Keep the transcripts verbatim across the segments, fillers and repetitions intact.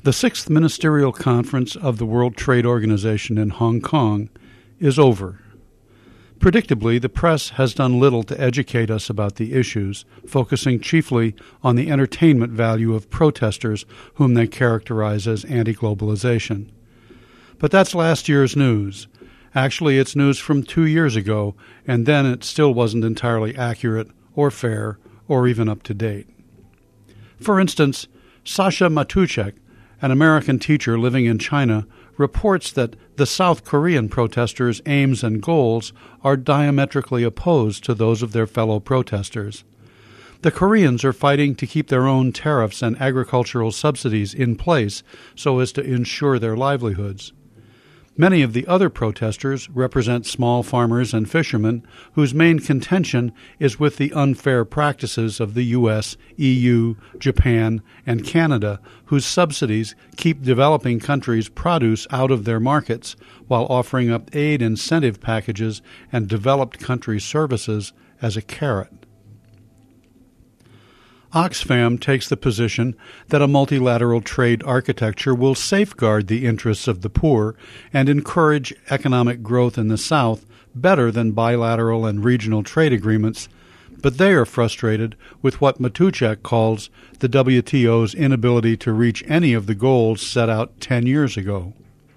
The sixth Ministerial Conference of the World Trade Organization in Hong Kong is over. Predictably, the press has done little to educate us about the issues, focusing chiefly on the entertainment value of protesters whom they characterize as anti-globalization. But that's last year's news. Actually, it's news from two years ago, and then it still wasn't entirely accurate or fair or even up to date. For instance, Sasha Matuszek, an American teacher living in China, reports that the South Korean protesters' aims and goals are diametrically opposed to those of their fellow protesters. The Koreans are fighting to keep their own tariffs and agricultural subsidies in place so as to ensure their livelihoods. Many of the other protesters represent small farmers and fishermen whose main contention is with the unfair practices of the U S, E U, Japan, and Canada, whose subsidies keep developing countries' produce out of their markets while offering up aid incentive packages and developed country services as a carrot. Oxfam takes the position that a multilateral trade architecture will safeguard the interests of the poor and encourage economic growth in the South better than bilateral and regional trade agreements, but they are frustrated with what Matuszek calls the W T O's inability to reach any of the goals set out ten years ago.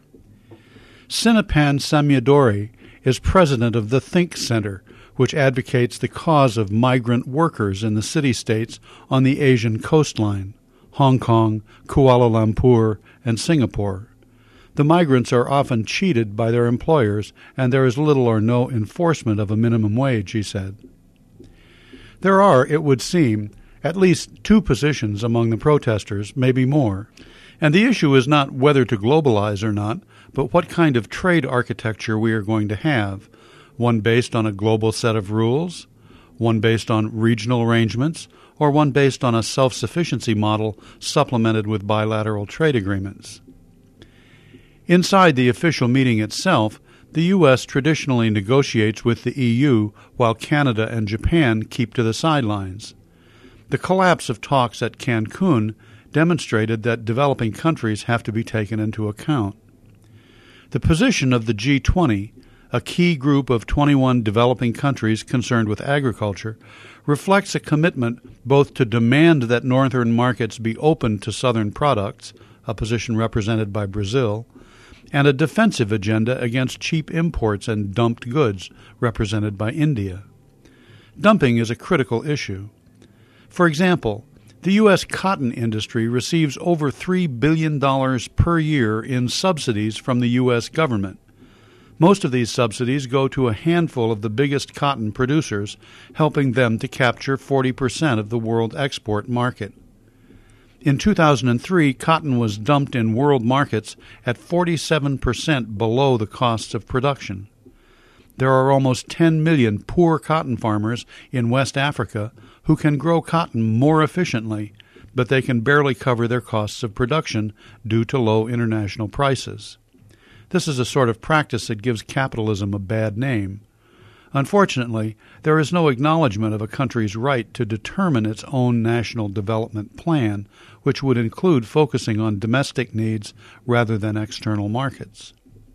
Sinapan Samyadori is president of the Think Center, which advocates the cause of migrant workers in the city-states on the Asian coastline, Hong Kong, Kuala Lumpur, and Singapore. The migrants are often cheated by their employers, and there is little or no enforcement of a minimum wage, he said. There are, it would seem, at least two positions among the protesters, maybe more, and the issue is not whether to globalize or not, but what kind of trade architecture we are going to have, one based on a global set of rules, one based on regional arrangements, or one based on a self-sufficiency model supplemented with bilateral trade agreements. Inside the official meeting itself, the U S traditionally negotiates with the E U while Canada and Japan keep to the sidelines. The collapse of talks at Cancun demonstrated that developing countries have to be taken into account. The position of the G twenty, a key group of twenty-one developing countries concerned with agriculture, reflects a commitment both to demand that northern markets be open to southern products, a position represented by Brazil, and a defensive agenda against cheap imports and dumped goods, represented by India. Dumping is a critical issue. For example, the U S cotton industry receives over three billion dollars per year in subsidies from the U S government. Most of these subsidies go to a handful of the biggest cotton producers, helping them to capture forty percent of the world export market. In two thousand three, cotton was dumped in world markets at forty-seven percent below the costs of production. There are almost ten million poor cotton farmers in West Africa who can grow cotton more efficiently, but they can barely cover their costs of production due to low international prices. This is a sort of practice that gives capitalism a bad name. Unfortunately, there is no acknowledgement of a country's right to determine its own national development plan, which would include focusing on domestic needs rather than external markets.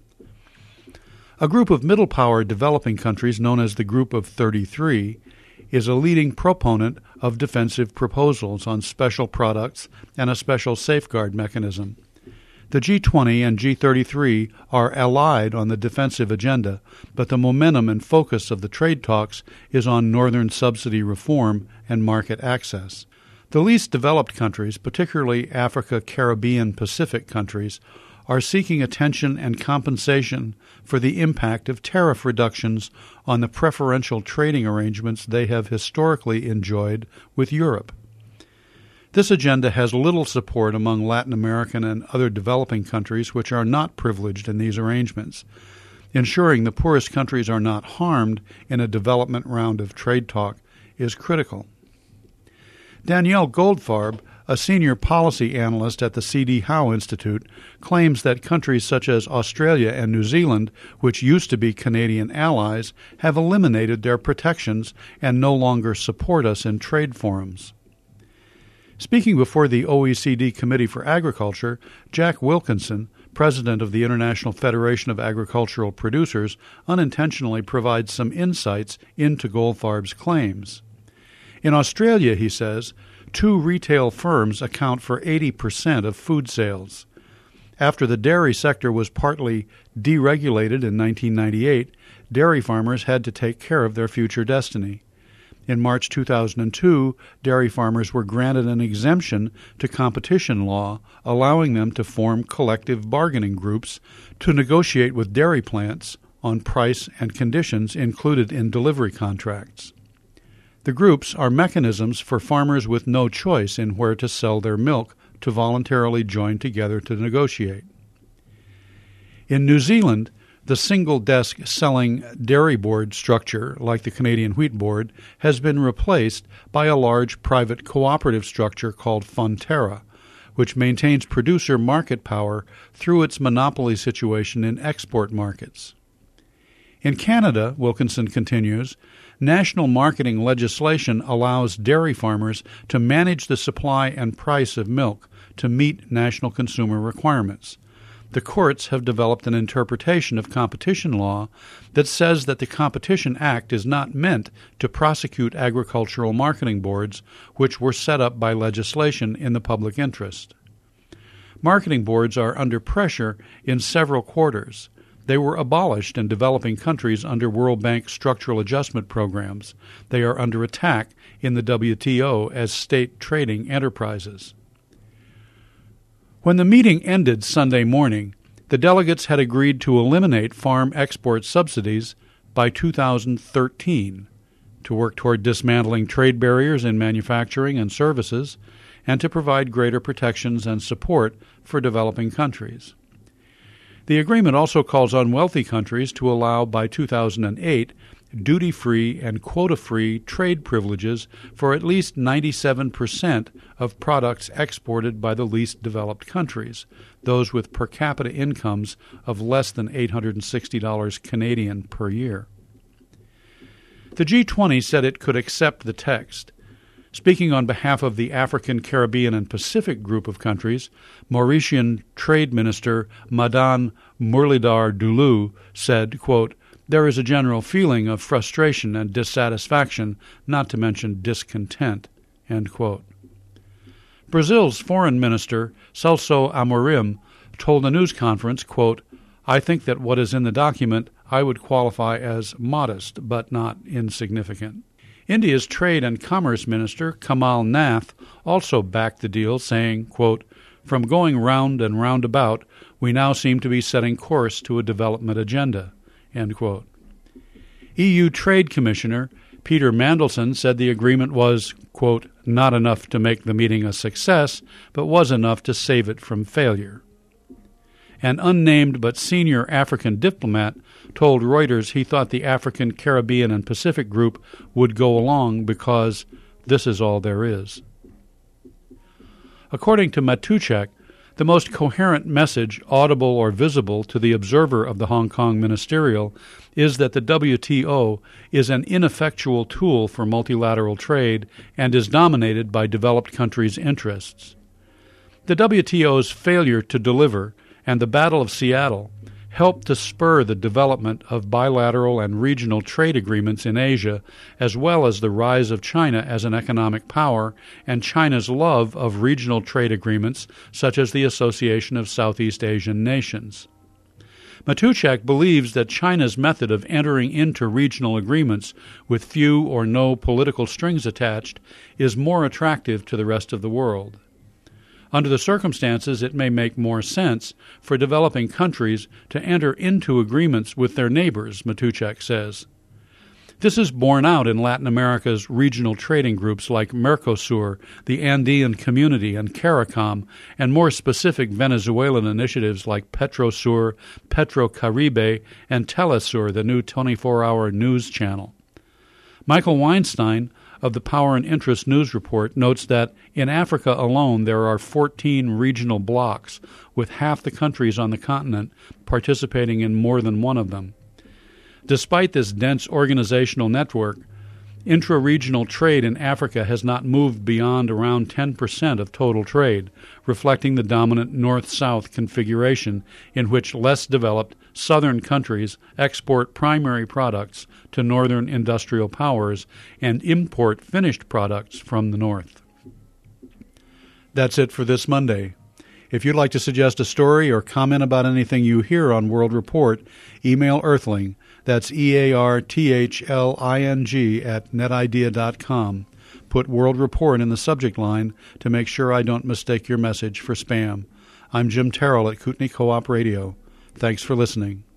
A group of middle-power developing countries known as the Group of thirty-three is a leading proponent of defensive proposals on special products and a special safeguard mechanism. The G twenty and G thirty-three are allied on the defensive agenda, but the momentum and focus of the trade talks is on northern subsidy reform and market access. The least developed countries, particularly Africa, Caribbean, Pacific countries, are seeking attention and compensation for the impact of tariff reductions on the preferential trading arrangements they have historically enjoyed with Europe. This agenda has little support among Latin American and other developing countries which are not privileged in these arrangements. Ensuring the poorest countries are not harmed in a development round of trade talk is critical. Danielle Goldfarb, a senior policy analyst at the C D Howe Institute, claims that countries such as Australia and New Zealand, which used to be Canadian allies, have eliminated their protections and no longer support us in trade forums. Speaking before the O E C D Committee for Agriculture, Jack Wilkinson, president of the International Federation of Agricultural Producers, unintentionally provides some insights into Goldfarb's claims. In Australia, he says, two retail firms account for eighty percent of food sales. After the dairy sector was partly deregulated in nineteen ninety-eight, dairy farmers had to take care of their future destiny. In March two thousand two, dairy farmers were granted an exemption to competition law, allowing them to form collective bargaining groups to negotiate with dairy plants on price and conditions included in delivery contracts. The groups are mechanisms for farmers with no choice in where to sell their milk to voluntarily join together to negotiate. In New Zealand, the single-desk selling dairy board structure, like the Canadian Wheat Board, has been replaced by a large private cooperative structure called Fonterra, which maintains producer market power through its monopoly situation in export markets. In Canada, Wilkinson continues, national marketing legislation allows dairy farmers to manage the supply and price of milk to meet national consumer requirements. The courts have developed an interpretation of competition law that says that the Competition Act is not meant to prosecute agricultural marketing boards, which were set up by legislation in the public interest. Marketing boards are under pressure in several quarters. They were abolished in developing countries under World Bank structural adjustment programs. They are under attack in the W T O as state trading enterprises. When the meeting ended Sunday morning, the delegates had agreed to eliminate farm export subsidies by two thousand thirteen, to work toward dismantling trade barriers in manufacturing and services, and to provide greater protections and support for developing countries. The agreement also calls on wealthy countries to allow by two thousand eight duty-free and quota-free trade privileges for at least ninety-seven percent of products exported by the least developed countries, those with per capita incomes of less than eight hundred sixty dollars Canadian per year. The G twenty said it could accept the text. Speaking on behalf of the African, Caribbean, and Pacific group of countries, Mauritian Trade Minister Madan Murlidhar Dulu said, quote, "There is a general feeling of frustration and dissatisfaction, not to mention discontent." End quote. Brazil's foreign minister, Celso Amorim, told a news conference, quote, "I think that what is in the document I would qualify as modest, but not insignificant." India's Trade and Commerce Minister, Kamal Nath, also backed the deal, saying, quote, "From going round and round about, we now seem to be setting course to a development agenda." End quote. E U Trade Commissioner Peter Mandelson said the agreement was, quote, "not enough to make the meeting a success, but was enough to save it from failure." An unnamed but senior African diplomat told Reuters he thought the African, Caribbean, and Pacific group would go along because this is all there is. According to Matuchek, the most coherent message, audible or visible to the observer of the Hong Kong ministerial, is that the W T O is an ineffectual tool for multilateral trade and is dominated by developed countries' interests. The W T O's failure to deliver and the Battle of Seattle helped to spur the development of bilateral and regional trade agreements in Asia, as well as the rise of China as an economic power and China's love of regional trade agreements such as the Association of Southeast Asian Nations. Matuchek believes that China's method of entering into regional agreements with few or no political strings attached is more attractive to the rest of the world. Under the circumstances, it may make more sense for developing countries to enter into agreements with their neighbors, Matuchek says. This is borne out in Latin America's regional trading groups like Mercosur, the Andean Community, and CARICOM, and more specific Venezuelan initiatives like Petrosur, Petrocaribe, and Telesur, the new twenty-four hour news channel. Michael Weinstein of the Power and Interest News Report notes that in Africa alone there are fourteen regional blocs, with half the countries on the continent participating in more than one of them. Despite this dense organizational network, Intra-regional trade in Africa has not moved beyond around ten percent of total trade, reflecting the dominant north-south configuration in which less developed southern countries export primary products to northern industrial powers and import finished products from the north. That's it for this Monday. If you'd like to suggest a story or comment about anything you hear on World Report, email Earthling. That's E A R T H L I N G at netidea dot com. Put World Report in the subject line to make sure I don't mistake your message for spam. I'm Jim Terrell at Kootenai Co-op Radio. Thanks for listening.